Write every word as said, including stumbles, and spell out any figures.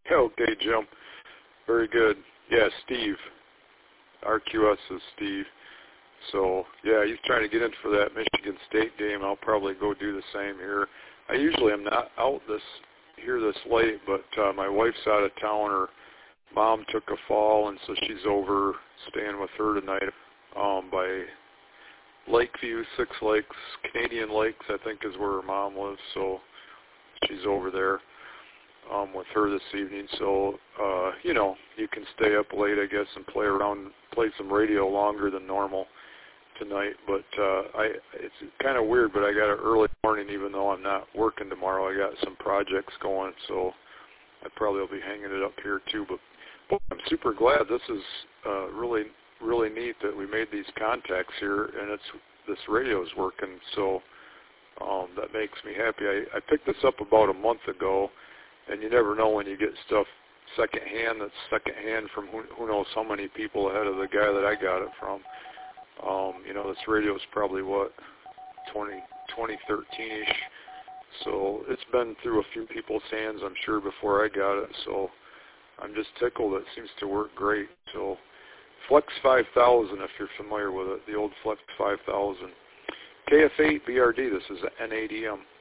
Okay, Jim. Very good. Yeah, Steve. R Q S is Steve. So, yeah, he's trying to get in for that Michigan State game. I'll probably go do the same here. I usually am not out this here this late, but uh, my wife's out of town. Her mom took a fall, and so she's over staying with her tonight um, by Lakeview, Six Lakes, Canadian Lakes, I think is where her mom lives. So she's over there um, with her this evening. So, uh, you know, you can stay up late, I guess, and play around, play some radio longer than normal tonight. But uh, I, it's kind of weird, but I got an early morning even though I'm not working tomorrow. I got some projects going, so I probably will be hanging it up here too. But well, I'm super glad. This is uh, really, really neat that we made these contacts here, and it's this radio is working. So um, that makes me happy. I, I picked this up about a month ago, and you never know when you get stuff secondhand. That's secondhand from who, who knows how many people ahead of the guy that I got it from. Um, you know, this radio is probably what twenty, twenty thirteen-ish. So it's been through a few people's hands, I'm sure, before I got it. So I'm just tickled. It seems to work great. So Flex five thousand, if you're familiar with it, the old Flex five thousand. K F eight B R D, this is N A D M.